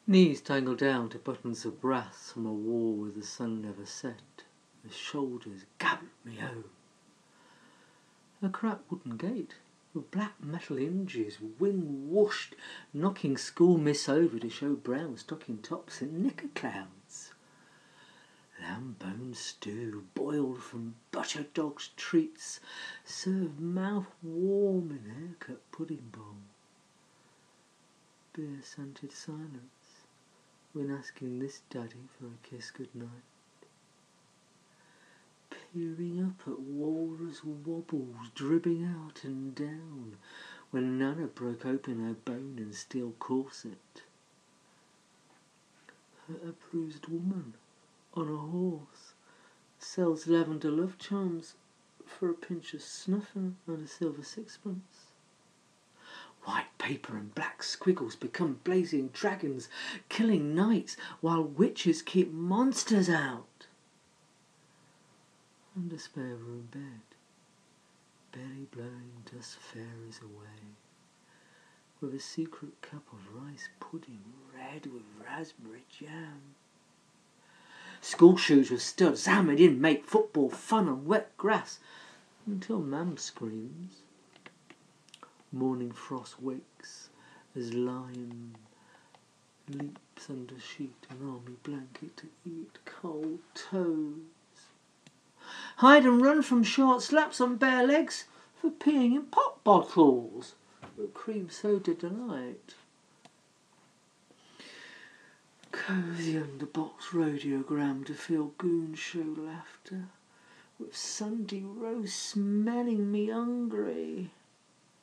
Knees tangled down to buttons of brass from a wall where the sun never set. His shoulders galloped me home. A cracked wooden gate with black metal hinges, wind whooshed, knocking school miss over to show brown stocking tops and knicker clouds. Lamb bone stew boiled from butcher dog's treats, served mouth warm in haircut pudding bowl. Beer-scented silence when asking this daddy for a kiss goodnight. Peering up at walrus wobbles dribbling out and down when Nana broke open her bone and steel corset. A bruised woman on a horse sells lavender love charms for a pinch of snuff and a silver sixpence. White paper and black squiggles become blazing dragons, killing knights while witches keep monsters out. And a spare room bed, barely blowing dust fairies away, with a secret cup of rice pudding red with raspberry jam. School shoes with studs hammered in make football fun on wet grass until Mam screams. Morning frost wakes as lion leaps under sheet and army blanket to eat cold toes. Hide and run from short slaps on bare legs for peeing in pop bottles with cream soda delight. Cosy underbox radiogram to feel goon show laughter with Sunday roast smelling me hungry.